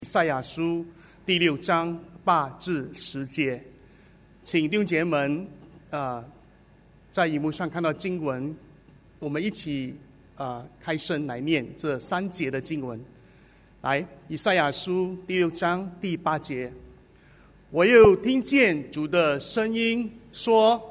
以赛亚书第6章8至10节，请弟兄姐妹们在荧幕上看到经文，我们一起开声来念这3节的经文。来，以赛亚书第6章第8节，我又听见主的声音说，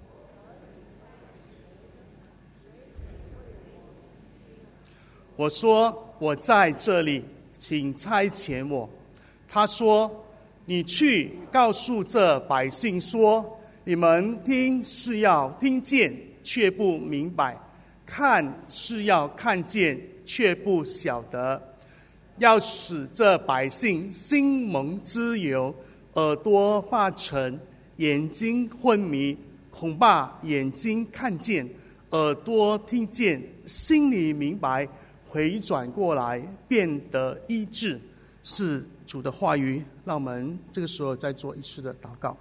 我说我在这里，请差遣我。他说，你去告诉这百姓说，你们听是要听见，却不明白；看是要看见，却不晓得。要使这百姓心蒙脂油，耳朵发沉，眼睛昏迷，恐怕眼睛看见，耳朵听见，心里明白，回转过来，变得医治。是主的话语。让我们这个时候再做一次的祷告。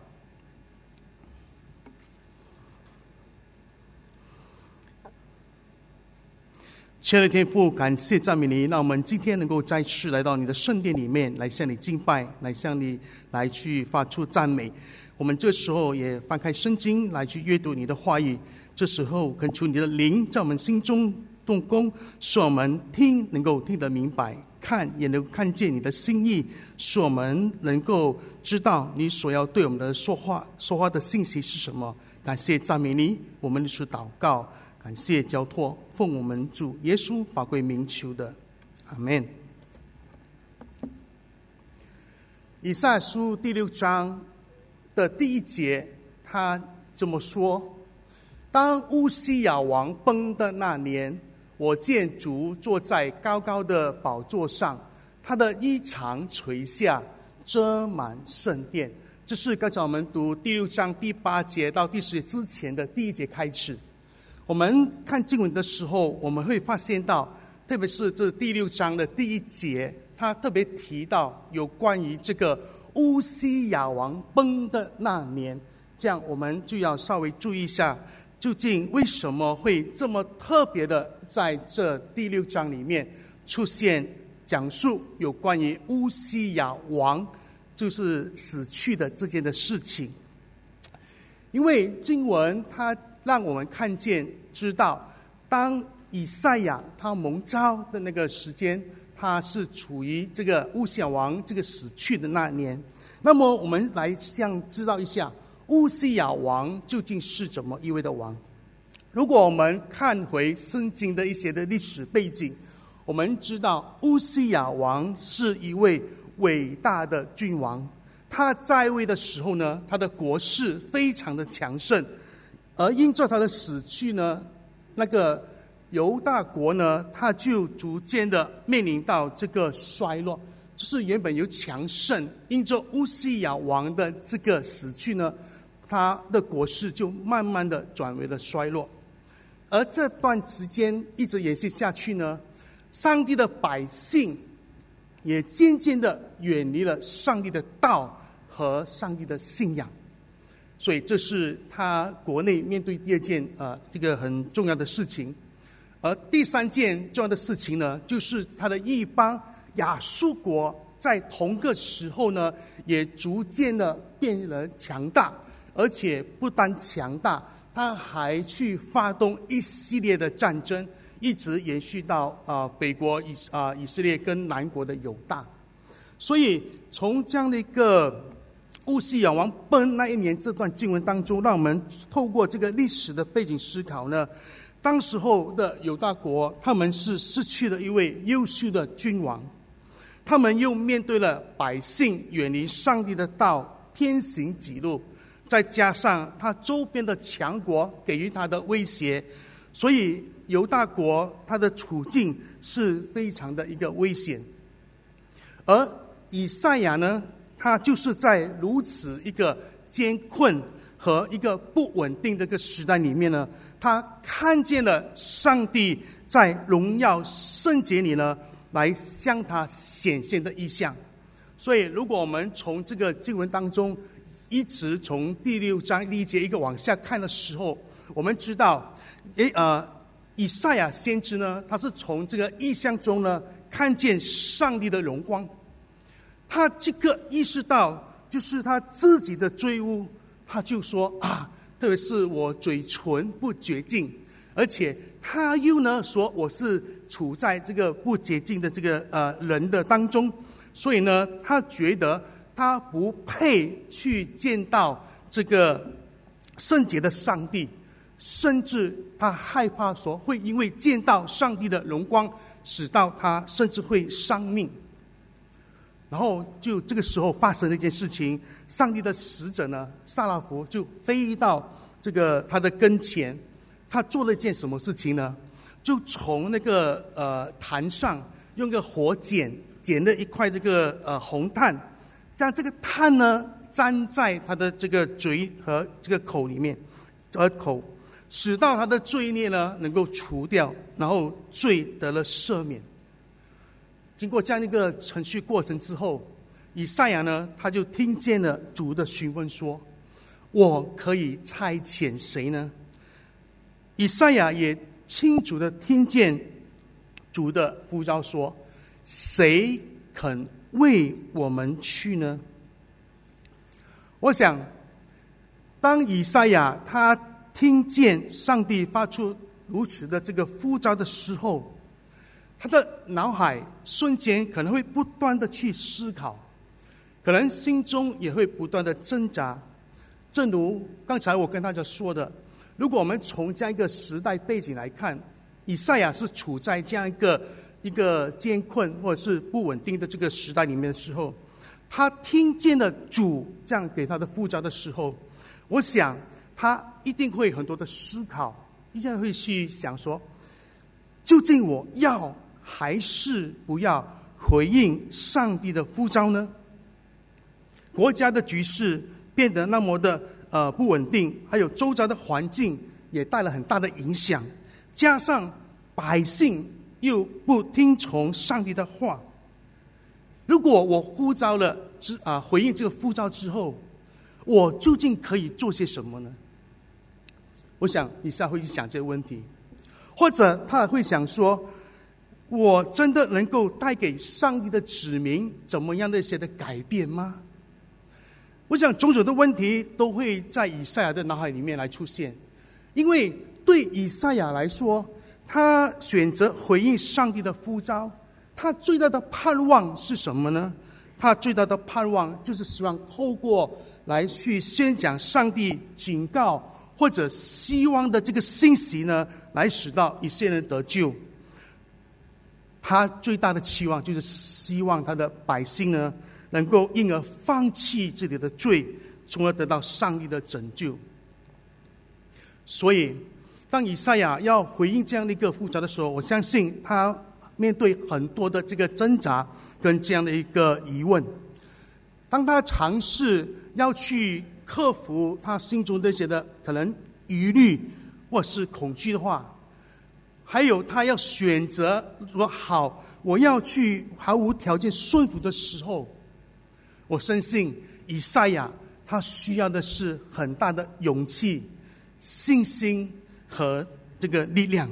亲爱的天父，感谢赞美你，让我们今天能够再次来到你的圣殿里面，来向你敬拜，来向你来去发出赞美。我们这时候也翻开圣经来去阅读你的话语，这时候恳求你的灵在我们心中动工，使我们听能够听得明白，看也能够看见你的心意，使我们能够知道你所要对我们的说话的信息是什么。感谢赞美你，我们是祷告，感谢交托，奉我们主耶稣宝贵名求的，阿们。以赛亚书第6章的第1节，他这么说：当乌西雅王崩的那年，我见主坐在高高的宝座上，他的衣裳垂下，遮满圣殿。这是刚才我们读第6章第8节到第10节之前的第1节开始。我们看经文的时候，我们会发现到，特别是这第6章的第1节，他特别提到有关于这个乌西雅王崩的那年，这样我们就要稍微注意一下，究竟为什么会这么特别的在这第6章里面出现讲述有关于乌西雅王就是死去的这件的事情。因为经文它让我们看见知道，当以赛亚他蒙召的那个时间，他是处于这个乌西雅王这个死去的那年。那么我们来知道一下乌西雅王究竟是怎么一位的王。如果我们看回圣经的一些的历史背景，我们知道乌西雅王是一位伟大的君王。他在位的时候呢，他的国势非常的强盛，而因着他的死去呢，那个犹大国呢，他就逐渐的面临到这个衰落，就是原本有强盛，因着乌西雅王的这个死去呢，他的国势就慢慢的转为了衰落。而这段时间一直延续下去呢，上帝的百姓也渐渐的远离了上帝的道和上帝的信仰。所以这是他国内面对第2件这个很重要的事情。而第3件重要的事情呢，就是他的异邦亚述国在同个时候呢，也逐渐的变得强大，而且不单强大，他还去发动一系列的战争，一直延续到北国以色列跟南国的犹大。所以从这样的一个乌西雅王崩那一年这段经文当中，让我们透过这个历史的背景思考呢，当时候的犹大国他们是失去了一位优秀的君王，他们又面对了百姓远离上帝的道，偏行己路，再加上他周边的强国给予他的威胁，所以犹大国他的处境是非常的一个危险。而以赛亚呢，他就是在如此一个艰困和一个不稳定的一个时代里面呢，他看见了上帝在荣耀圣洁里呢，来向他显现的意象。所以如果我们从这个经文当中一直从第6章第1节一个往下看的时候，我们知道以赛亚先知呢，他是从这个意象中呢看见上帝的荣光。 他这个意识到就是他自己的罪污，他就说特别是我嘴唇不洁净，而且他又呢说我是处在这个不洁净的这个人的当中，所以呢他觉得他不配去见到这个圣洁的上帝，甚至他害怕说会因为见到上帝的荣光，使到他甚至会丧命。然后就这个时候发生了一件事情，上帝的使者呢撒拉弗就飞到这个他的跟前，他做了一件什么事情呢？就从那个坛上用个火剪了一块这个红炭，将这个炭呢粘在他的这个嘴和这个口里面，耳口，使到他的罪孽呢能够除掉，然后罪得了赦免。经过这样一个程序过程之后，以赛亚呢他就听见了主的询问说：我可以差遣谁呢？以赛亚也清楚的听见主的呼召说：谁肯为我们去呢？我想当以赛亚他听见上帝发出如此的这个呼召的时候，他的脑海瞬间可能会不断的去思考，可能心中也会不断的挣扎。正如刚才我跟大家说的，如果我们从这样一个时代背景来看，以赛亚是处在这样一个艰困或者是不稳定的这个时代里面的时候，他听见了主这样给他的呼召的时候，我想他一定会很多的思考，一定会去想说，究竟我要还是不要回应上帝的呼召呢？国家的局势变得那么的不稳定，还有周遭的环境也带了很大的影响，加上百姓又不听从上帝的话。如果我呼召了回应这个呼召之后，我究竟可以做些什么呢？我想以下会去想这个问题，或者他会想说，我真的能够带给上帝的子民怎么样的一些的改变吗？我想种种的问题都会在以赛亚的脑海里面来出现，因为对以赛亚来说，他选择回应上帝的呼召，他最大的盼望是什么呢？他最大的盼望就是希望透过来去宣讲上帝警告或者希望的这个信息呢，来使到一些人得救。他最大的期望就是希望他的百姓呢，能够因而放弃自己的罪，从而得到上帝的拯救。所以当以赛亚要回应这样的一个呼召的时候，我相信他面对很多的这个挣扎跟这样的一个疑问。当他尝试要去克服他心中这些的可能疑虑或是恐惧的话，还有他要选择说好，我要去毫无条件顺服的时候，我深信以赛亚他需要的是很大的勇气、信心和这个力量。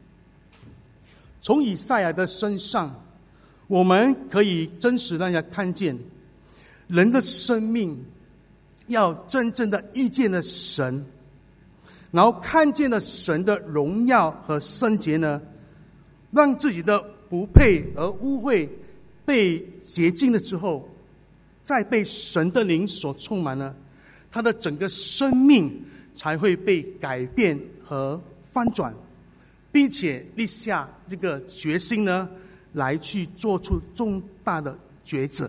从以赛亚的身上，我们可以真实让人家看见，人的生命要真正的遇见了神，然后看见了神的荣耀和圣洁呢，让自己的不配而污秽被洁净了之后，再被神的灵所充满了，他的整个生命才会被改变和翻转，并且立下这个决心呢，来去做出重大的抉择。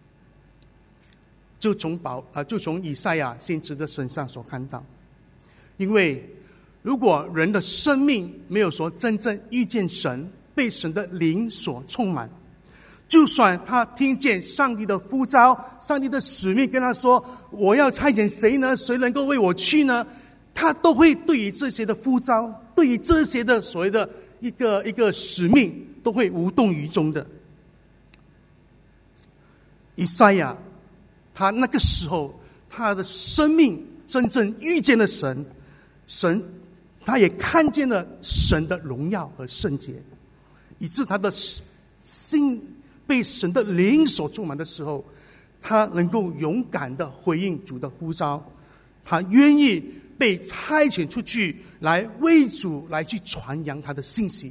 就从以赛亚先知的身上所看到，因为如果人的生命没有说真正遇见神，被神的灵所充满，就算他听见上帝的呼召，上帝的使命跟他说我要差遣谁呢？谁能够为我去呢？他都会对于这些的呼召，对于这些的所谓的一个使命，都会无动于衷的。以赛亚他那个时候，他的生命真正遇见了神，他也看见了神的荣耀和圣洁，以致他的心被神的灵所充满的时候，他能够勇敢的回应主的呼召，他愿意被差遣出去来为主来去传扬他的信息。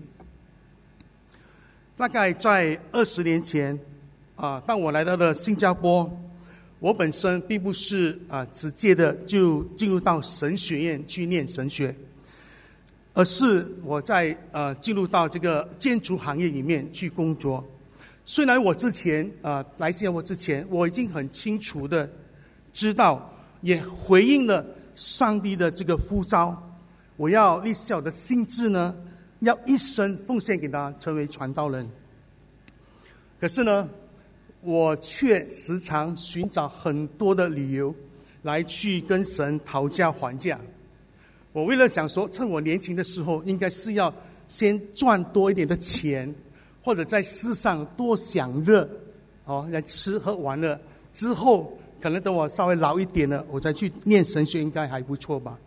大概在20年前当我来到了新加坡，我本身并不是直接的就进入到神学院去念神学，而是我在进入到这个建筑行业里面去工作。虽然我之前来新加坡之前，我已经很清楚的知道，也回应了上帝的这个呼召，我要立下我的心志呢，要一生奉献给他，成为传道人。可是呢，我却时常寻找很多的理由来去跟神讨价还价。我为了想说，趁我年轻的时候，应该是要先赚多一点的钱，或者在世上多享乐来吃喝玩乐，之后可能等我稍微老一点了，我再去念神学，应该还不错吧。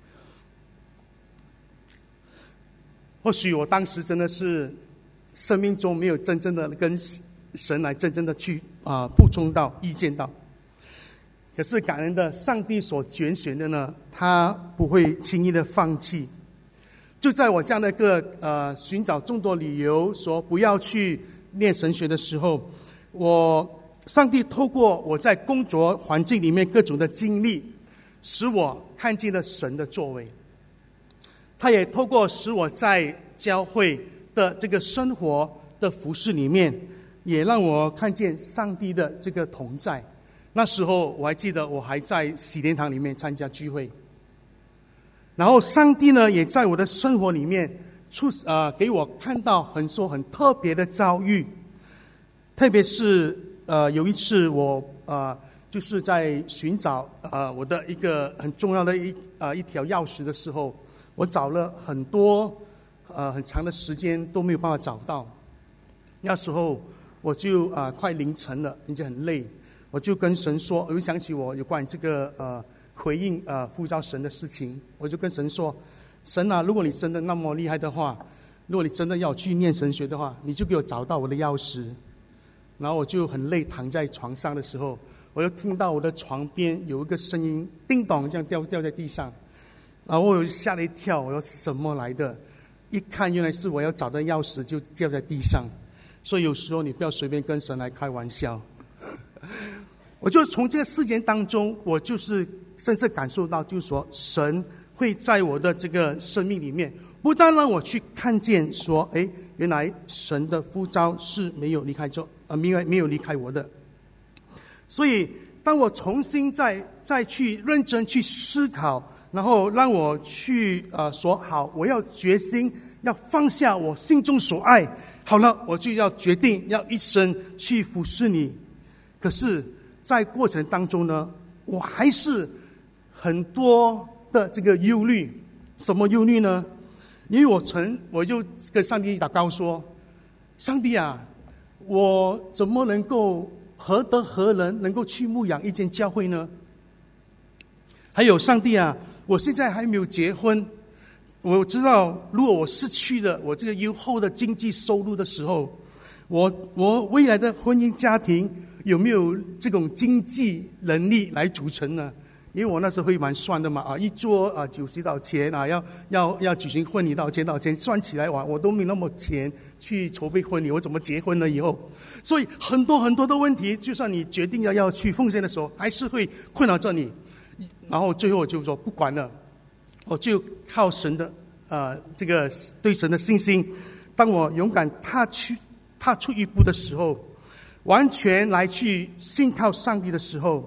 或许我当时真的是生命中没有真正的跟神来真正的去补充到遇见到，可是感恩的，上帝所拣选的呢，他不会轻易的放弃。就在我这样的一个寻找众多理由说不要去念神学的时候，上帝透过我在工作环境里面各种的经历，使我看见了神的作为。他也透过使我在教会的这个生活的服事里面，也让我看见上帝的这个同在。那时候我还记得，我还在喜莲堂里面参加聚会，然后上帝呢也在我的生活里面给我看到很多很特别的遭遇。特别是有一次我就是在寻找我的一个很重要的一条钥匙的时候，我找了很多很长的时间都没有办法找到。那时候我就快凌晨了，已经很累，我就跟神说，我就想起我有关于这个回应呼召神的事情，我就跟神说，神啊，如果你真的那么厉害的话，如果你真的要去念神学的话，你就给我找到我的钥匙。然后我就很累，躺在床上的时候，我就听到我的床边有一个声音，叮咚这样掉在地上，然后我吓了一跳，我说什么来的？一看原来是我要找的钥匙就掉在地上。所以有时候你不要随便跟神来开玩笑。我就从这个事件当中，我就是甚至感受到，就是说神会在我的这个生命里面，不但让我去看见说，原来神的呼召是没有离开没有离开我的。所以当我重新再去认真去思考，然后让我去说好，我要决心要放下我心中所爱，好了，我就要决定要一生去服侍你。可是在过程当中呢，我还是很多的这个忧虑。什么忧虑呢？因为我就跟上帝祷告说，上帝啊，我怎么能够何德何能能够去牧养一间教会呢？还有上帝啊，我现在还没有结婚，我知道如果我失去了我这个优厚的经济收入的时候，我未来的婚姻家庭有没有这种经济能力来组成呢？因为我那时候会蛮算的嘛，一桌90多少钱要举行婚礼多少钱，算起来我都没那么钱去筹备婚礼，我怎么结婚了以后？所以很多很多的问题，就算你决定要去奉献的时候，还是会困扰着你。然后最后我就说不管了，我就靠神的这个对神的信心，当我勇敢踏出一步的时候，完全来去信靠上帝的时候，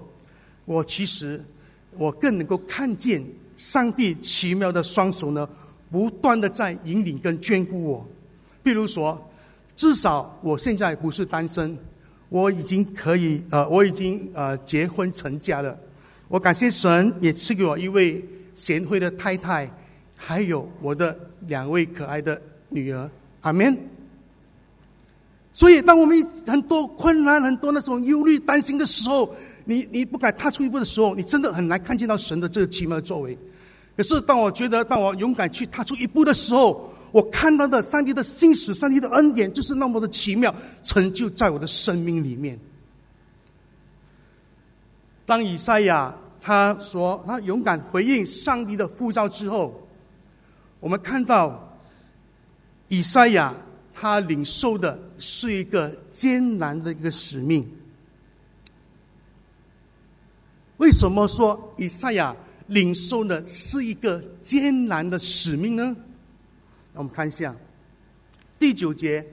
我更能够看见上帝奇妙的双手呢，不断的在引领跟眷顾我。比如说，至少我现在不是单身，我已经结婚成家了。我感谢神也赐给我一位贤惠的太太，还有我的2位可爱的女儿。阿们。所以当我们很多困难，很多那种忧虑担心的时候，你不敢踏出一步的时候，你真的很难看见到神的这个奇妙的作为。可是当我勇敢去踏出一步的时候， 我看到的上帝的信实，上帝的恩典就是那么的奇妙，成就在我的生命里面。当以赛亚他勇敢回应上帝的呼召之后，我们看到以赛亚他领受的是一个艰难的一个使命。为什么说以赛亚领受的是一个艰难的使命呢？我们看一下第9节，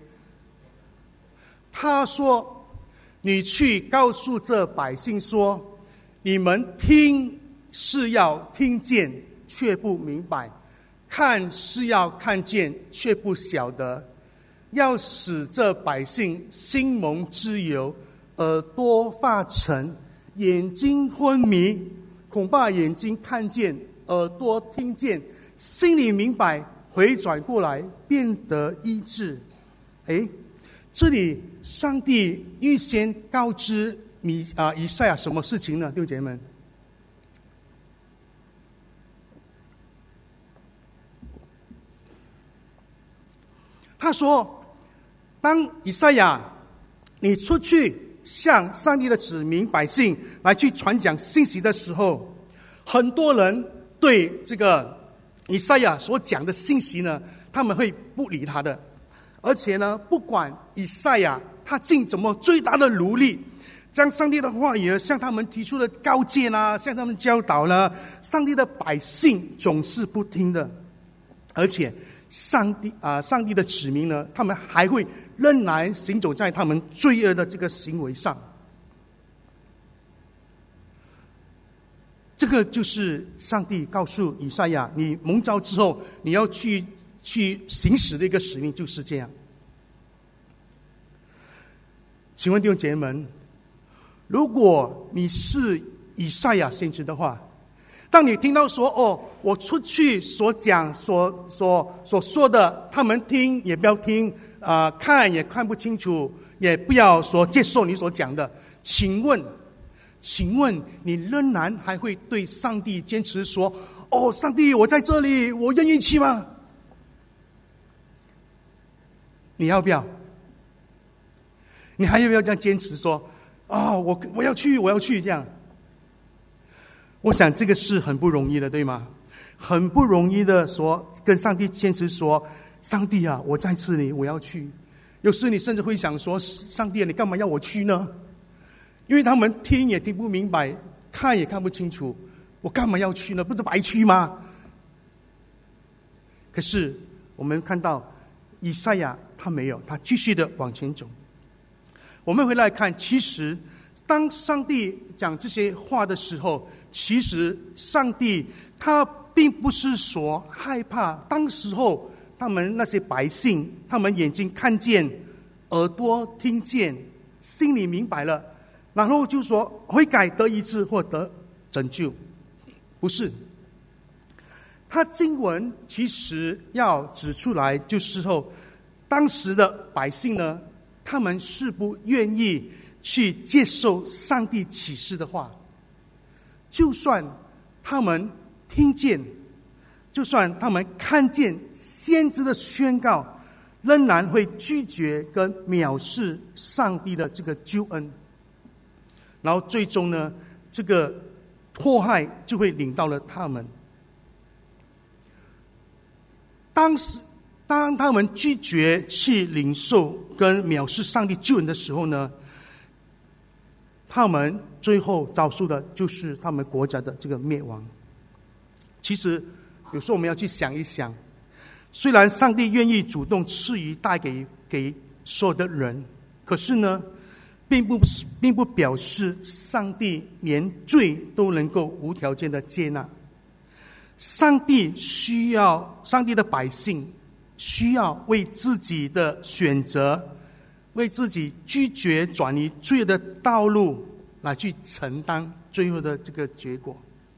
他说：“你去告诉这百姓说，你们听是要听见，却不明白；看是要看见，却不晓得。要使这百姓心蒙脂油，耳朵发沉，眼睛昏迷，恐怕眼睛看见，耳朵听见，心里明白，回转过来，变得医治。”这里上帝预先告知以赛亚什么事情呢？弟兄姐妹们，他说：“当以赛亚你出去向上帝的子民百姓来去传讲信息的时候，很多人对这个以赛亚所讲的信息呢，他们会不理他的，而且呢，不管以赛亚他尽怎么最大的努力，将上帝的话语向他们提出了告诫啦，向他们教导啦，上帝的百姓总是不听的，而且上帝的子民呢，他们还会仍然行走在他们罪恶的这个行为上。这个就是上帝告诉以赛亚，你蒙召之后，你要去行使的一个使命，就是这样。请问弟兄姐妹们，如果你是以赛亚先知的话，当你听到说我出去所讲所说的，他们听也不要听，看也看不清楚，也不要说接受你所讲的，请问你仍然还会对上帝坚持说，上帝我在这里，我愿意去吗？你要不要？你还要不要这样坚持说我要去这样？我想这个是很不容易的，对吗？很不容易的说跟上帝坚持说，上帝啊，我在这里，我要去。有时你甚至会想说，上帝啊，你干嘛要我去呢？因为他们听也听不明白，看也看不清楚，我干嘛要去呢？不是白去吗？可是我们看到以赛亚他没有，他继续的往前走。我们回来看，其实当上帝讲这些话的时候，其实上帝他并不是说害怕当时候他们那些百姓，他们眼睛看见，耳朵听见，心里明白了，然后就说悔改得医治或得拯救。不是，他经文其实要指出来，就是当时的百姓呢，他们是不愿意去接受上帝启示的话，就算他们听见，就算他们看见先知的宣告，仍然会拒绝跟藐视上帝的这个救恩，然后最终呢，这个迫害就会领到了他们。当他们拒绝去领受跟藐视上帝救恩的时候呢，他们最后遭受的就是他们国家的这个灭亡。其实有时候我们要去想一想，虽然上帝愿意主动赐予带给所有的人，可是呢，并不表示上帝连罪都能够无条件的接纳。上帝的百姓需要为自己的选择，为自己拒绝转移罪的道路来去承担最后的这个结果。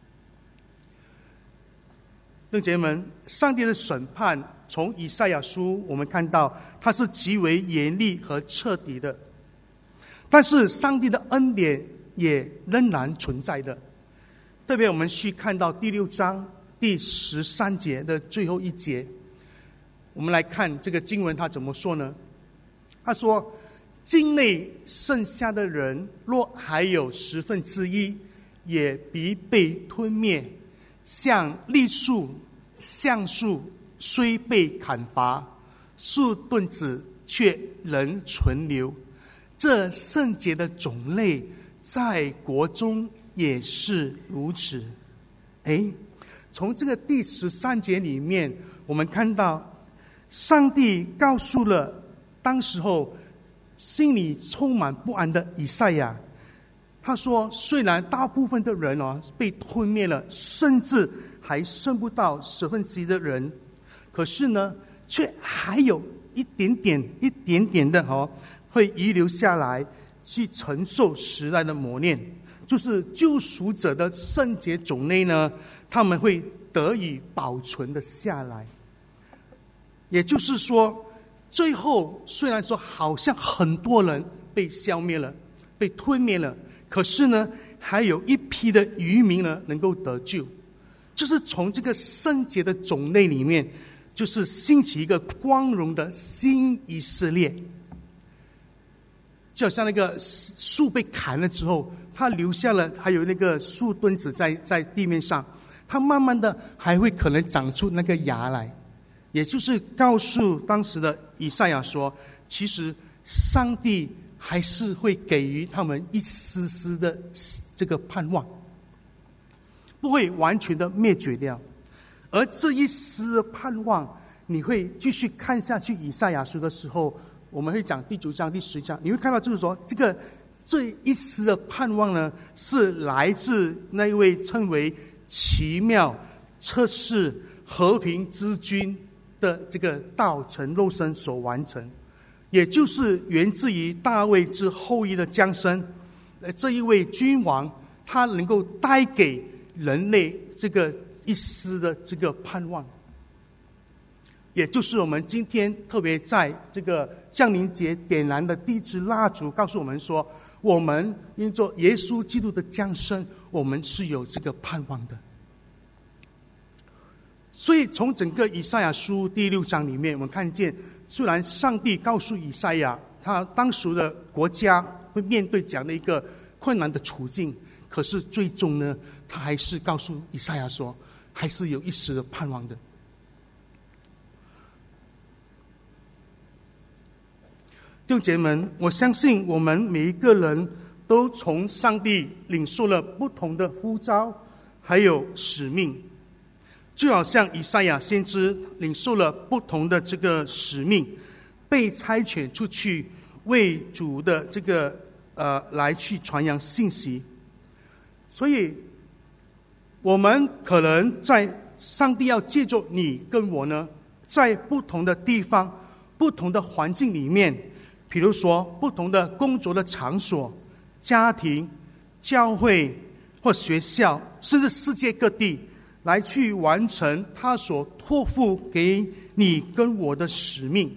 弟兄姐妹们，上帝的审判从以赛亚书我们看到它是极为严厉和彻底的，但是上帝的恩典也仍然存在的。特别我们去看到第6章第13节的最后一节， 我们来看这个经文，他怎么说呢？他说：“境内剩下的人，若还有1/10，也必被吞灭。像栗树、橡树，虽被砍伐，树墩子却仍存留。这圣洁的种类，在国中也是如此。”从这个第13节里面，我们看到上帝告诉了当时候心里充满不安的以赛亚，他说虽然大部分的人被吞灭了，甚至还剩不到1/10的人，可是呢却还有一点点的会遗留下来，去承受时代的磨练，就是救赎者的圣洁种类呢，他们会得以保存的下来。也就是说，最后虽然说好像很多人被消灭了，被吞灭了，可是呢还有一批的渔民呢能够得救。就是从这个圣洁的种类里面，就是兴起一个光荣的新以色列。就好像那个树被砍了之后，它留下了还有那个树墩子在地面上，它慢慢的还会可能长出那个芽来。也就是告诉当时的以赛亚说，其实上帝还是会给予他们一丝丝的这个盼望，不会完全的灭绝掉。而这一丝的盼望，你会继续看下去以赛亚书的时候，我们会讲第9章第10章，你会看到就是说这一丝的盼望呢，是来自那一位称为奇妙测试和平之君的这个道成肉身所完成，也就是源自于大卫之后裔的降生。这一位君王，他能够带给人类这个一丝的这个盼望，也就是我们今天特别在这个降临节点燃的第一支蜡烛，告诉我们说，我们因着耶稣基督的降生，我们是有这个盼望的。所以从整个以赛亚书第6章里面，我们看见，虽然上帝告诉以赛亚他当时的国家会面对这样的一个困难的处境，可是最终呢，他还是告诉以赛亚说，还是有一丝的盼望的。弟兄姐妹们，我相信我们每一个人都从上帝领受了不同的呼召还有使命，就好像以赛亚先知领受了不同的这个使命，被差遣出去为主的这个来去传扬信息。所以我们可能在上帝要借着你跟我呢，在不同的地方不同的环境里面，比如说不同的工作的场所、家庭、教会或学校，甚至世界各地，来去完成他所托付给你跟我的使命。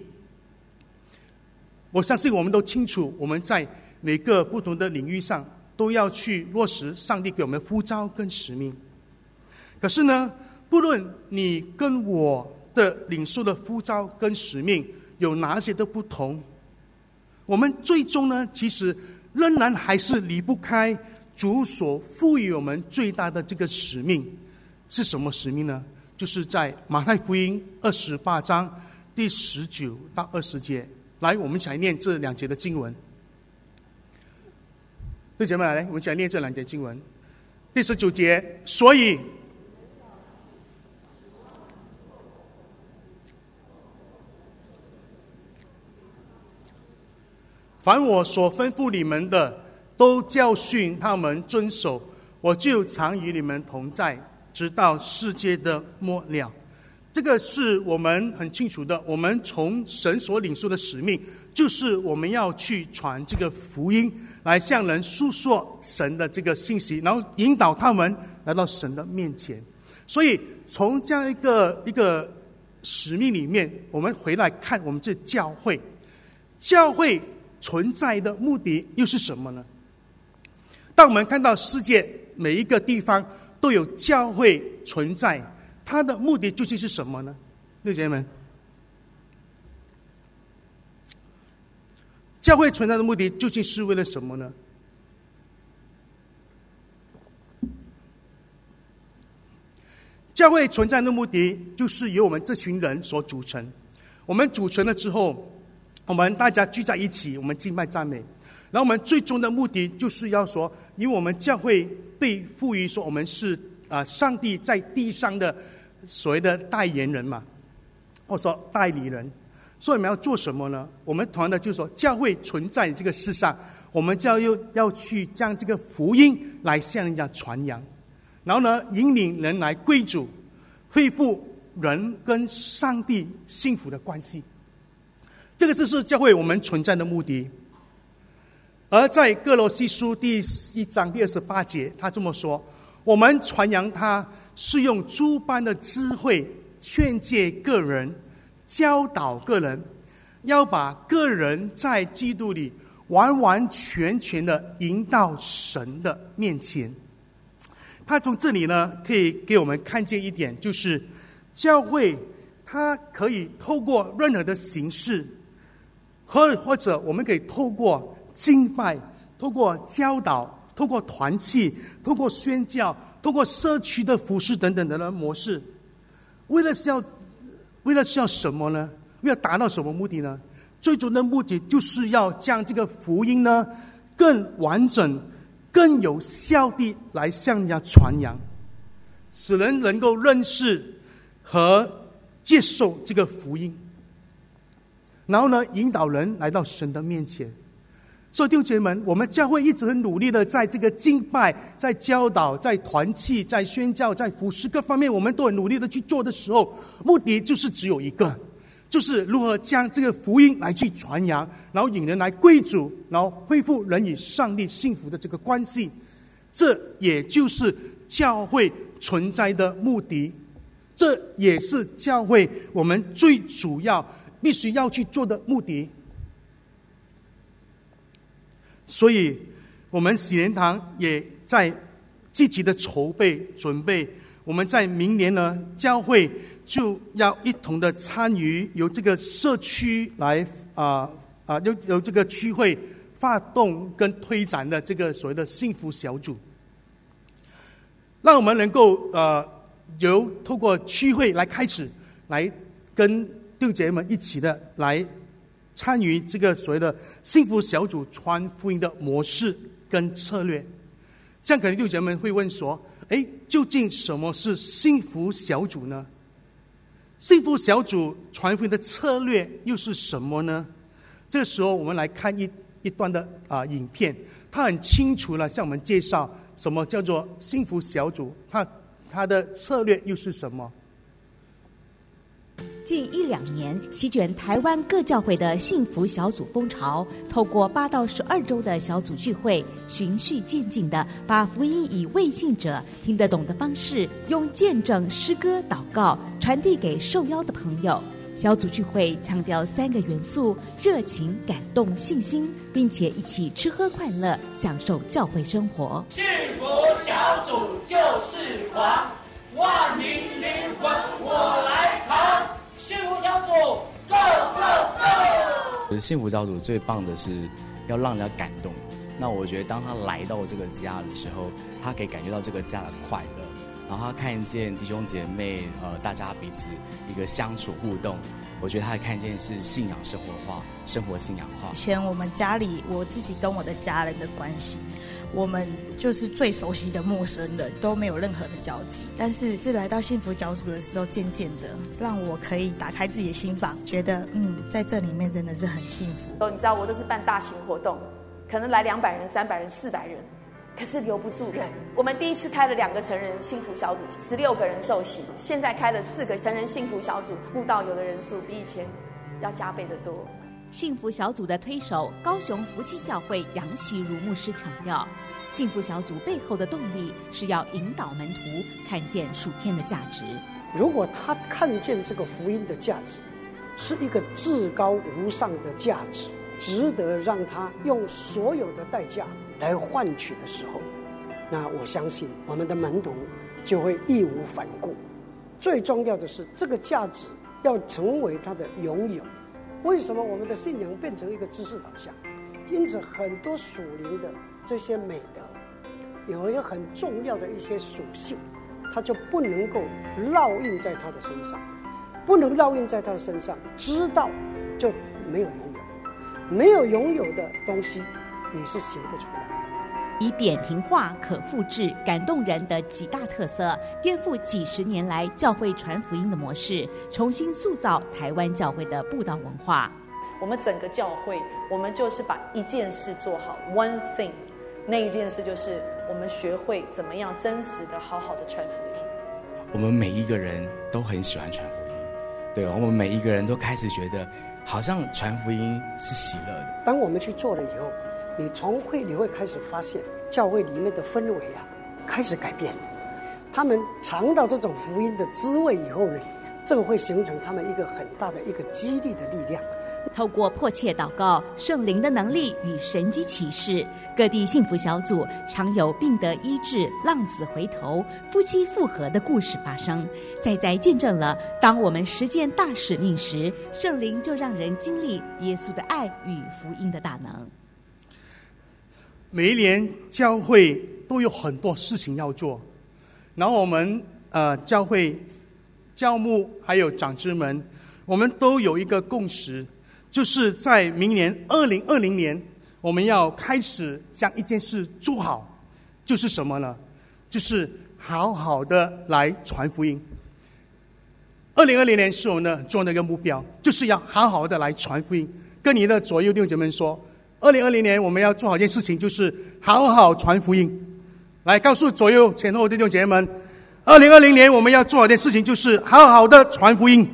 我相信我们都清楚，我们在每个不同的领域上都要去落实上帝给我们的呼召跟使命。可是呢，不论你跟我的领受的呼召跟使命有哪些的不同，我们最终呢，其实仍然还是离不开主所赋予我们最大的这个使命。是什么使命呢？就是在马太福音28章第19到20节。来，我们一起来念这2节的经文。弟兄姐妹，来，我们一起来念这2节经文。第19节，所以凡我所吩咐你们的，都教训他们遵守，我就常与你们同在，直到世界的末了。这个是我们很清楚的，我们从神所领受的使命，就是我们要去传这个福音，来向人诉说神的这个信息，然后引导他们来到神的面前。所以从这样一个使命里面，我们回来看我们这教会存在的目的又是什么呢？当我们看到世界每一个地方都有教会存在，它的目的究竟是什么呢？弟兄姐妹们， 教会存在的目的究竟是为了什么呢？教会存在的目的就是由我们这群人所组成。我们组成了之后，我们大家聚在一起，我们敬拜赞美。然后我们最终的目的就是要说，因为我们教会被赋予说我们是上帝在地上的所谓的代言人嘛，或者说代理人。所以我们要做什么呢？我们同样的就是说，教会存在这个世上，我们就要去将这个福音来向人家传扬，然后呢，引领人来归主，恢复人跟上帝幸福的关系。这个就是教会我们存在的目的。而在哥罗西书第1章第28节，他这么说：我们传扬他是用诸般的智慧劝诫个人，教导个人，要把个人在基督里完完全全的引到神的面前。他从这里呢，可以给我们看见一点，就是教会它可以透过任何的形式，或者我们可以透过敬拜，透过教导，透过团契，透过宣教，透过社区的服事等等的模式，为了是要什么呢？为了达到什么目的呢？最终的目的就是要将这个福音呢更完整、更有效地来向人家传扬，使人能够认识和接受这个福音，然后呢，引导人来到神的面前。所以弟兄姐妹们，我们教会一直很努力的在这个敬拜、在教导、在团契、在宣教、在服事各方面，我们都很努力的去做的时候，目的就是只有一个，就是如何将这个福音来去传扬，然后引人来归主，然后恢复人与上帝幸福的这个关系。这也就是教会存在的目的，这也是教会我们最主要必须要去做的目的。所以我们喜莲堂也在积极的筹备准备，我们在明年呢，教会就要一同的参与由这个社区来由这个区会发动跟推展的这个所谓的幸福小组，让我们能够透过区会来开始，来跟弟兄姐妹们一起的来参与这个所谓的幸福小组传福音的模式跟策略。这样可能弟兄姐妹们会问说，究竟什么是幸福小组呢？幸福小组传福音的策略又是什么呢？这个时候我们来看一段的影片，它很清楚地向我们介绍什么叫做幸福小组，它的策略又是什么。 近1-2年，席卷台湾各教会的幸福小组风潮，透过8到12周的小组聚会，循序渐进地把福音以未信者听得懂的方式，用见证、诗歌、祷告传递给受邀的朋友。小组聚会强调3个元素：热情、感动、信心，并且一起吃喝快乐，享受教会生活。 幸福小组就是狂，万民灵魂我来扛。幸福小组 ，Go Go Go！ 幸福小组最棒的是要让人家感动。那我觉得，当他来到这个家的时候，他可以感觉到这个家的快乐，然后他看见弟兄姐妹，大家彼此一个相处互动。我觉得他看见是信仰生活化，生活信仰化。 以前我们家里，我自己跟我的家人的关系，我们就是最熟悉的陌生人，都没有任何的交集。但是来到幸福小组的时候，渐渐的让我可以打开自己的心房，觉得在这里面真的是很幸福。 你知道我都是办大型活动，可能来200人、300人、400人，可是留不住人。我们第一次开了2个成人幸福小组，16个人受洗，现在开了4个成人幸福小组，慕道友的人数比以前要加倍的多。 幸福小组的推手高雄福气教会杨喜如牧师强调，幸福小组背后的动力是要引导门徒看见属天的价值。 如果他看见这个福音的价值是一个至高无上的价值，值得让他用所有的代价来换取的时候，那我相信我们的门徒就会义无反顾。最重要的是，这个价值要成为他的拥有。为什么我们的信仰变成一个知识导向？ 因此很多属灵的这些美德，有一个很重要的一些属性，它就不能够烙印在他的身上，不能烙印在他的身上，知道就没有拥有，没有拥有的东西，你是行不出来的。 以扁平化、可复制、感动人的几大特色，颠覆几十年来教会传福音的模式，重新塑造台湾教会的布道文化。 我们整个教会，我们就是把一件事做好 ，one thing， 那一件事就是我们学会怎么样真实的、好好的传福音。 我们每一个人都很喜欢传福音，对，我们每一个人都开始觉得，好像传福音是喜乐的。 当我们去做了以后，你会开始发现教会里面的氛围啊开始改变了。他们尝到这种福音的滋味以后呢，这个会形成他们一个很大的一个激励的力量。 透过迫切祷告、圣灵的能力与神迹启示，各地幸福小组常有病得医治、浪子回头、夫妻复合的故事发生，再见证了当我们实践大使命时，圣灵就让人经历耶稣的爱与福音的大能。 每一年教会都有很多事情要做，然后我们教会教牧还有长子们，我们都有一个共识，就是在明年2020年，我们要开始将一件事做好，就是什么呢？就是好好的来传福音。2020年是我们的重要的一个目标，就是要好好的来传福音。跟你的左右弟兄姐妹说，2020年我们要做好一件事情，就是好好传福音。来告诉左右前后的弟兄姐妹们，2020年我们要做好一件事情，就是好好的传福音。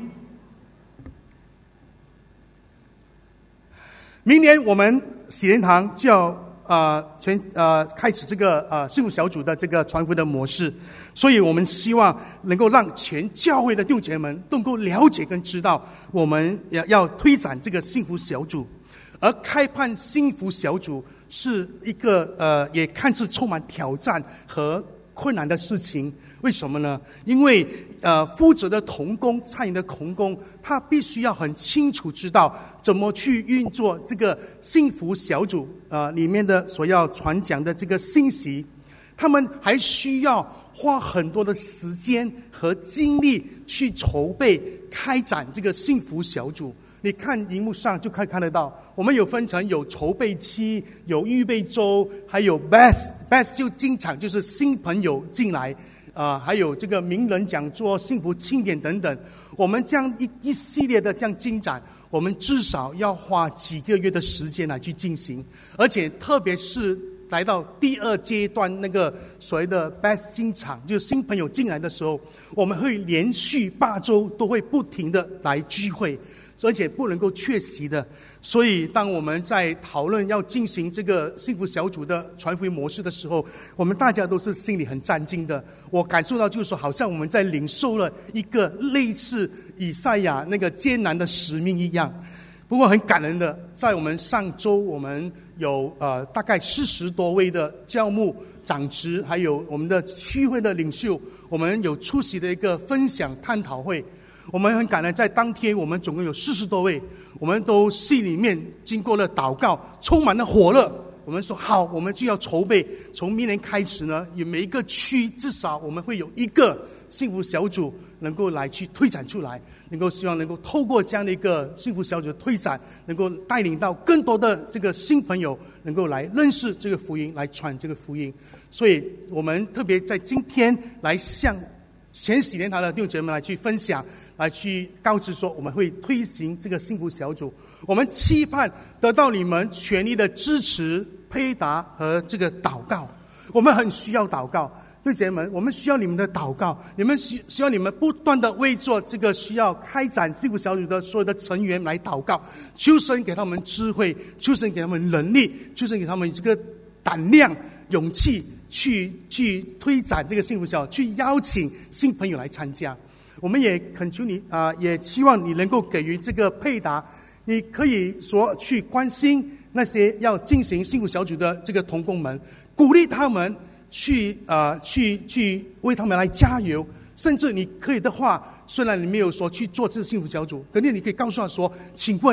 明年我们喜莲堂就要开始这个幸福小组的这个传福音的模式，所以我们希望能够让全教会的弟兄姐妹们都能够了解跟知道，我们要推展这个幸福小组。而开办幸福小组是一个也看似充满挑战和困难的事情。为什么呢？因为负责的同工、参与的同工，他必须要很清楚知道怎么去运作这个幸福小组里面的所要传讲的这个信息。他们还需要花很多的时间和精力去筹备开展这个幸福小组。你看荧幕上就可以看得到，我们有分成有筹备期、有预备周，还有 best 就经常就是新朋友进来，还有这个名人讲座、幸福庆典等等。我们这样一系列的这样进展，我们至少要花几个月的时间来去进行，而且特别是来到第二阶段那个所谓的 best 进场，就是新朋友进来的时候，我们会连续8周都会不停的来聚会，而且不能够缺席的。所以当我们在讨论要进行这个幸福小组的传福音模式的时候，我们大家都是心里很战惊的。我感受到就是说，好像我们在领受了一个类似以赛亚那个艰难的使命一样。不过很感人的，在我们上周，我们有大概40多位的教牧长职，还有我们的区会的领袖，我们有出席的一个分享探讨会。我们很感恩，在当天我们总共有40多位，我们都心里面经过了祷告，充满了火热。我们说好，我们就要筹备，从明年开始呢，有每一个区至少我们会有一个幸福小组能够来去推展出来，希望能够透过这样的一个幸福小组的推展，能够带领到更多的这个新朋友能够来认识这个福音，来传这个福音。所以我们特别在今天来向前喜莲堂的弟兄姐妹们来去分享，来去告知说我们会推行这个幸福小组。我们期盼得到你们全力的支持、配搭和这个祷告。我们很需要祷告，弟兄姐妹们，我们需要你们的祷告，你们需要你们不断的为做这个需要开展幸福小组的所有的成员来祷告，求神给他们智慧，求神给他们能力，求神给他们这个胆量、勇气，去推展这个幸福小组，去邀请新朋友来参加。我们也恳求你也希望你能够给予这个配搭。你可以说去关心那些要进行幸福小组的这个同工们，鼓励他们去为他们来加油。甚至你可以的话，虽然你没有说去做这个幸福小组，可是你可以告诉他说，请问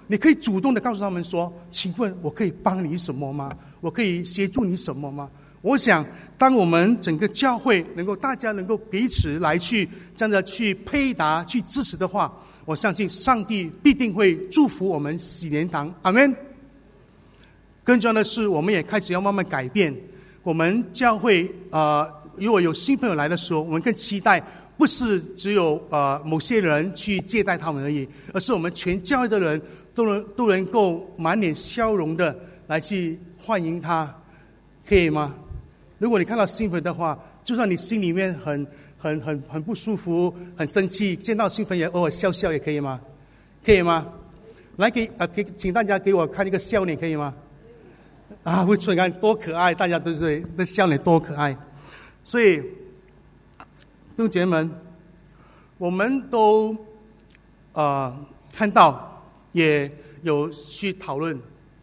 你可以主动的告诉他们说，请问我可以帮你什么吗？我可以协助你什么吗？我想当我们整个教会大家能够彼此来去这样的去配搭去支持的话，我相信上帝必定会祝福我们喜莲堂。阿们。更重要的是，我们也开始要慢慢改变我们教会。如果有新朋友来的时候，我们更期待不是只有某些人去接待他们而已，而是我们全教会的人都能够满脸笑容的来去欢迎他，可以吗？如果你看到新朋友的话，就算你心里面很不舒服、很生气，见到新朋友偶尔笑笑也可以吗？可以吗？来请大家给我看一个笑脸，可以吗？不错，你看多可爱，大家都是那笑脸多可爱。所以弟兄姐妹们，我们都看到，也有去讨论，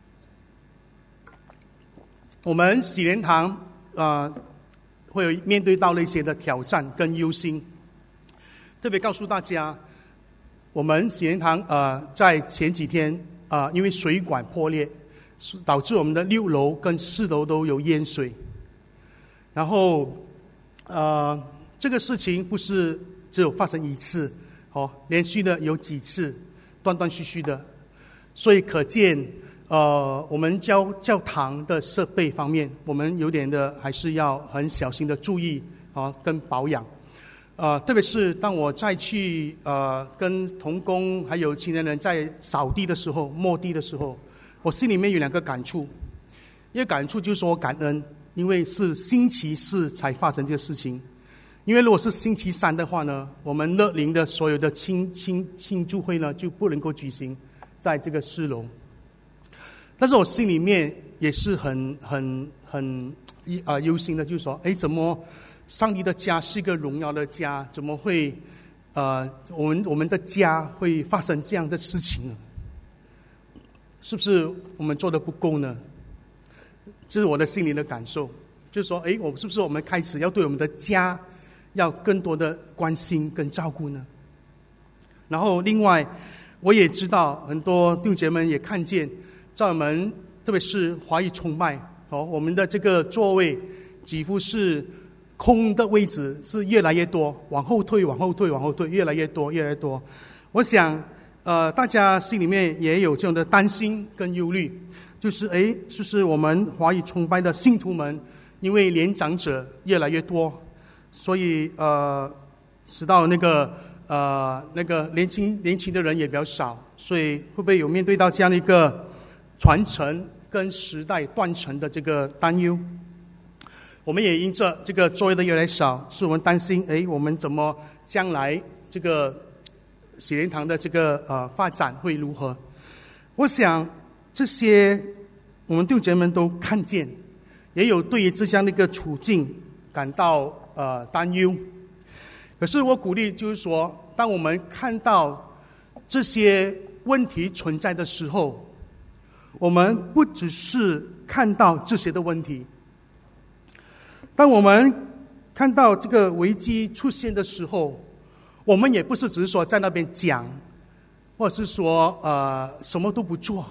我们喜莲堂会有面对到那些的挑战跟忧心。特别告诉大家，我们喜莲堂在前几天因为水管破裂，导致我们的6楼跟4楼都有淹水。然后这个事情不是只有发生一次，连续的有几次，断断续续的。所以可见我们教堂的设备方面，我们有点的还是要很小心的注意跟保养。特别是当我再去跟同工还有青年人在扫地的时候、抹地的时候，我心里面有2个感触。一个感触就是说感恩，因为是星期4才发生这个事情。因为如果是星期3的话呢，我们乐龄的所有的庆祝会呢就不能够举行在这个4楼。但是我心里面也是很忧心的，就是说，怎么上帝的家是一个荣耀的家，怎么会我们的家会发生这样的事情呢？是不是我们做的不够呢？这是我的心灵的感受，就是说，是不是我们开始要对我们的家要更多的关心跟照顾呢？然后另外我也知道很多弟兄姐妹们也看见，在我们特别是华语崇拜我们的这个座位几乎是空的位置是越来越多，往后退，越来越多。我想大家心里面也有这样的担心跟忧虑，就是就是我们华语崇拜的信徒们，因为年长者越来越多，所以使到那个年轻的人也比较少，所以会不会有面对到这样的一个传承跟时代断层的这个担忧？我们也因着这个座位的越来越少，是我们担心我们怎么将来这个喜莲堂的这个发展会如何？我想这些我们弟兄姐妹们都看见，也有对于这样的一个处境感到担忧。可是我鼓励就是说，当我们看到这些问题存在的时候，我们不只是看到这些的问题，当我们看到这个危机出现的时候，我们也不是只是说在那边讲，或者是说什么都不做。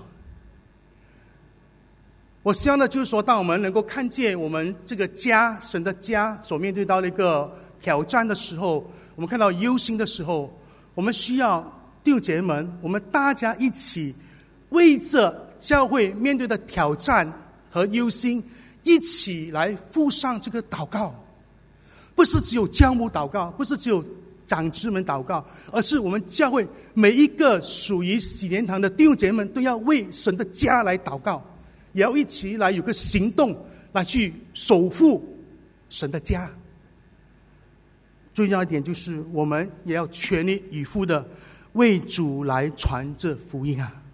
我希望的就是说，当我们能够看见我们这个家，神的家所面对到的一个挑战的时候，我们看到忧心的时候，我们需要弟兄姐妹们，我们大家一起为着教会面对的挑战和忧心，一起来付上这个祷告。不是只有教牧祷告，不是只有长子们祷告，而是我们教会每一个属于喜莲堂的弟兄姐妹们都要为神的家来祷告，也要一起来有个行动来去守护神的家。最重要一点就是我们也要全力以赴的为主来传这福音啊！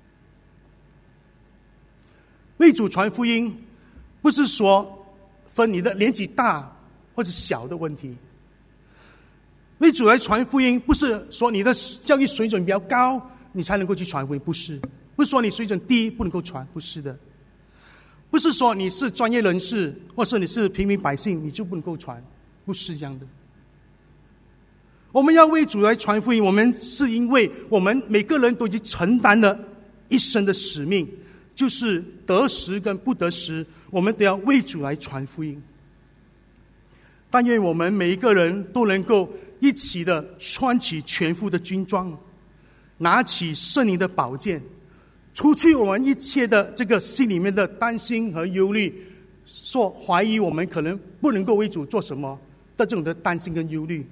为主传福音不是说分你的年纪大或者小的问题，为主来传福音不是说你的教育水准比较高你才能够去传福音，不是说你水准低不能够传，不是的。不是说你是专业人士或是你是平民百姓你就不能够传，不是这样的。我们要为主来传福音，我们是因为我们每个人都已经承担了一生的使命，就是得时跟不得时，我们都要为主来传福音。但愿我们每一个人都能够一起的穿起全副的军装，拿起圣灵的宝剑，除去我们一切的这个心里面的担心和忧虑，说怀疑我们可能不能够为主做什么的这种的担心跟忧虑。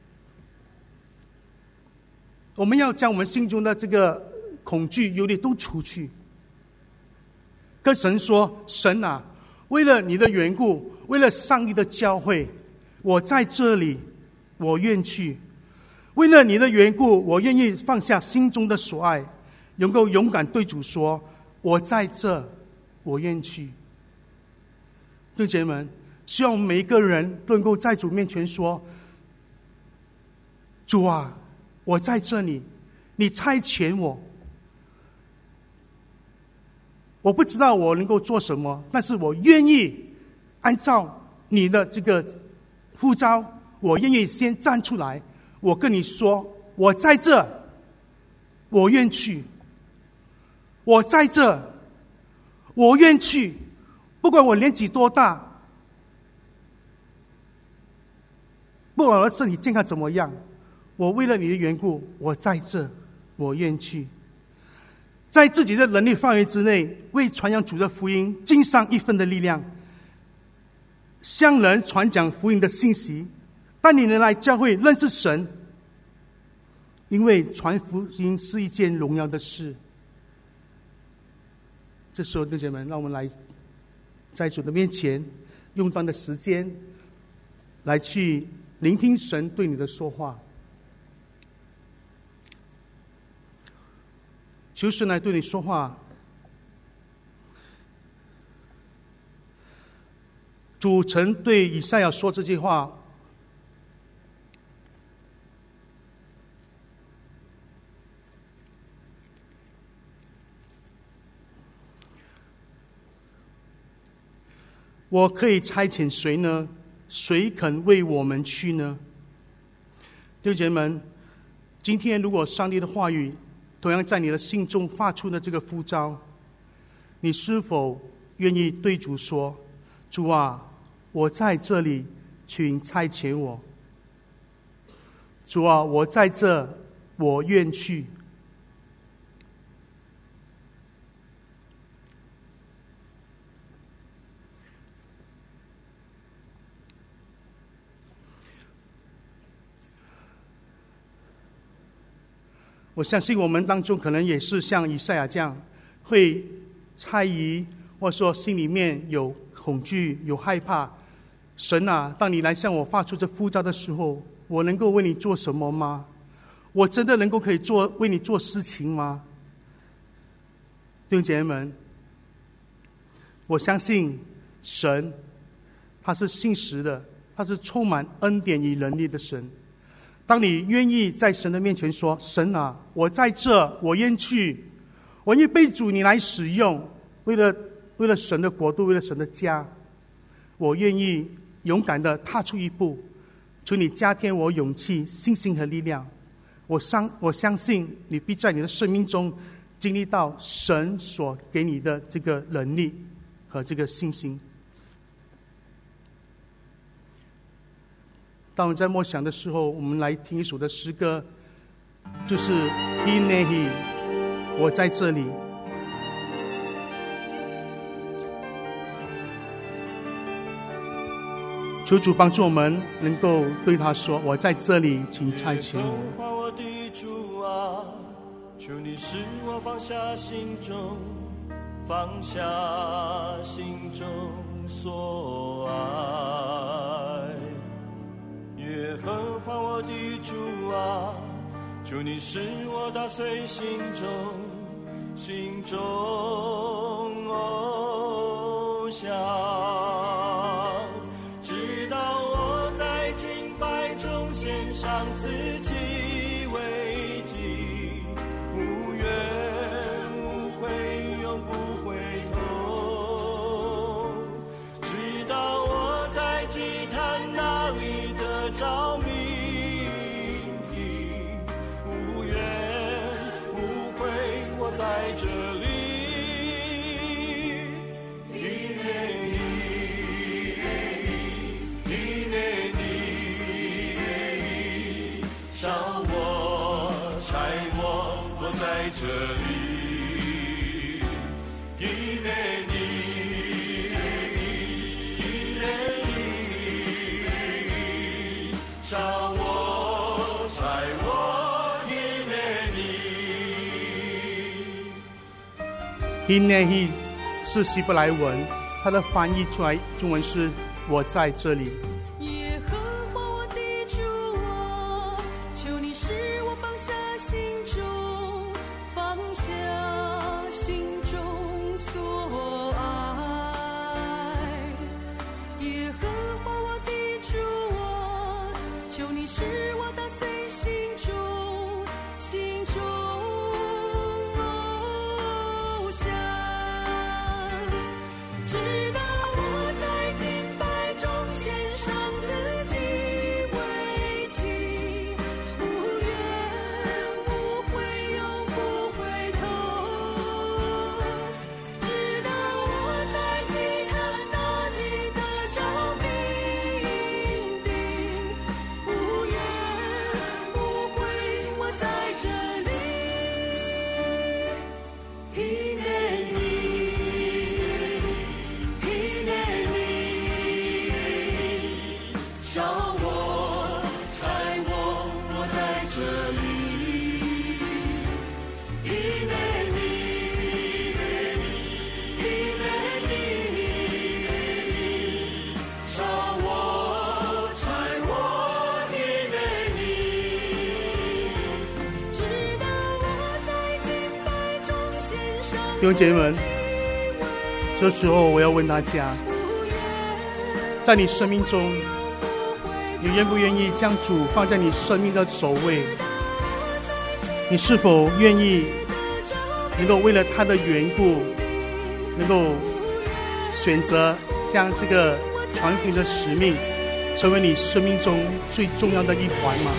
我们要将我们心中的这个恐惧忧虑都除去，跟神说，神啊，为了你的缘故，为了上帝的教会，我在这里，我愿去。为了你的缘故，我愿意放下心中的所爱，能够勇敢对主说，我在这，我愿去。弟兄姐妹们，希望我们每一个人都能够在主面前说，主啊，我在这里，你差遣我。我不知道我能够做什么，但是我愿意按照你的这个呼召，我愿意先站出来，我跟你说，我在这，我愿去。我在这，我愿去。不管我年纪多大，不管我的身体健康怎么样，我为了你的缘故，我在这，我愿去。在自己的能力范围之内，为传扬主的福音尽上一份的力量，向人传讲福音的信息，带领人来教会认识神。因为传福音是一件荣耀的事。这时候弟兄姐妹们，让我们来在主的面前用短的时间来去聆听神对你的说话，求神来对你说话。主曾对以赛亚说这句话，我可以差遣谁呢？谁肯为我们去呢？弟兄姐妹们，今天如果上帝的话语同样在你的心中发出的这个呼召，你是否愿意对主说，主啊，我在这里，请差遣我。主啊，我在这，我愿去。我相信我们当中可能也是像以赛亚这样，会猜疑，或者说心里面有恐惧、有害怕。神啊，当你来向我发出这呼召的时候，我能够为你做什么吗？我真的能够可以为你做事情吗？弟兄姐妹们，我相信神，他是信实的，他是充满恩典与能力的神。当你愿意在神的面前说，神啊，我在这，我愿去，我愿被主你来使用，为了神的国度，为了神的家，我愿意勇敢的踏出一步。求你加添我勇气、信心和力量。我相信你必在你的生命中经历到神所给你的这个能力和这个信心。当我们在默想的时候，我们来听一首的诗歌，就是Hinehi，我在这里。求主帮助我们能够对他说，我在这里，请差遣我。 我的主啊，求你使我放下心中所爱。耶和华我的主啊，求你使我打碎心中偶像，直到我在敬拜中献上自己为祭，无怨无悔，永不回头，直到我在祭坛那里得着命定，无怨无悔，我在这里这里，因为你，因为你，烧我，拆我，因为你。 因为你是希伯来文，它的翻译出来中文是我在这里。 耶和华我的主啊，求你使我放下心中所爱。耶和华我的主啊，求你使我打碎心中偶像，直到我在敬拜中献上自己为祭，无怨无悔，永不回头。直到我在祭坛那里得着命定，无怨无悔，我在这里。因为你，因为你，烧我，拆我，我在这里。因为你，因为你，烧我，拆我，因为你，直到我在敬拜中献上弟兄姐妹们，这时候我要问大家，在你生命中，你愿不愿意将主放在你生命的首位？你是否愿意能够为了他的缘故，能够选择将这个传福音的使命成为你生命中最重要的一环吗？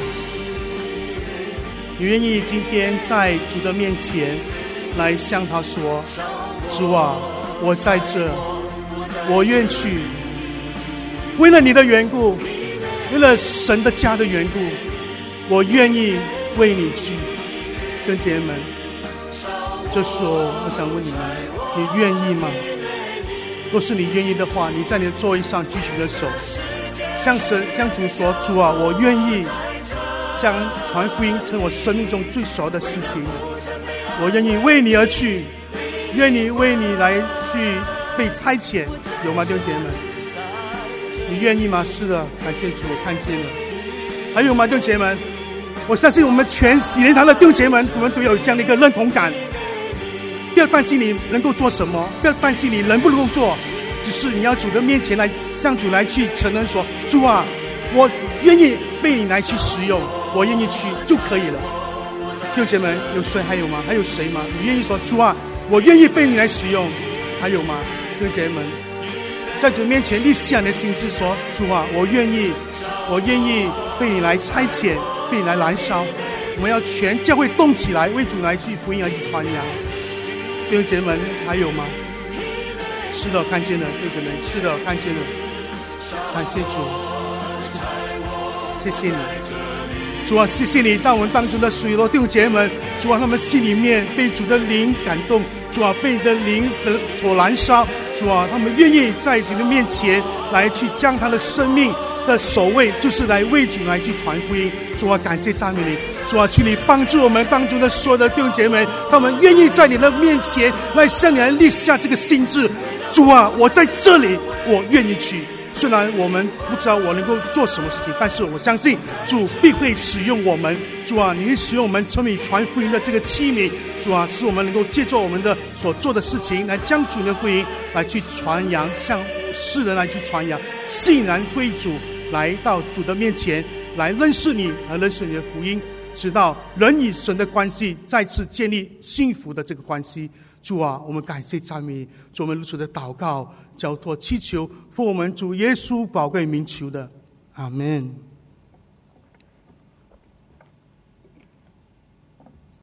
你愿意今天在主的面前来向他说，主啊，我在这，我愿去，为了你的缘故，为了神的家的缘故，我愿意为你去。跟姐妹们，这时候我想问你们，你愿意吗？若是你愿意的话，你在你的座位上举起你的手，向主说，主啊，我愿意将传福音成为我生命中最首要的事情，我愿意为你而去，愿意为你来去被差遣，有吗，弟兄姐妹们？你愿意吗？是的，感谢主，我看见了。还有吗，弟兄姐妹们？我相信我们全喜莲堂的弟兄姐妹们，我们都有这样的一个认同感。不要担心你能够做什么，不要担心你能不能够做，只是你要主的面前来向主来去承认说，主啊，我愿意被你来去使用，我愿意去就可以了。弟兄姐妹们，有谁还有吗？还有谁吗？你愿意说，主啊，我愿意被你来使用，还有吗？弟兄姐妹们，在主面前立下你的心志说，主啊，我愿意被你来差遣，被你来燃烧。我们要全教会动起来，为主来去福音而去传扬。弟兄姐妹们，还有吗？是的，看见了，弟兄姐妹，是的，看见了。感谢主，谢谢你，主啊，谢谢你，当我们当中的许多弟兄姐妹们，主啊，他们心里面被主的灵感动，主啊，被你的灵所燃烧，主啊，他们愿意在主的面前来去将他的生命的首位，就是来为主来去传福音。主啊，感谢赞美你，主啊，求你帮助我们当中的所有的弟兄姐妹，他们愿意在你的面前来向你来立下这个心志。主啊，我在这里，我愿意去。虽然我们不知道我能够做什么事情，但是我相信主必会使用我们。主啊，你会使用我们成为传福音的这个器皿。主啊，使我们能够借助我们的所做的事情，来将主的福音来去传扬，向世人来去传扬，信然归主，来到主的面前，来认识你，来认识你的福音，直到人与神的关系再次建立幸福的这个关系。主啊，我们感谢赞美你，主，我们如此的祷告交托祈求，奉我们主耶稣宝贵名求的，阿们。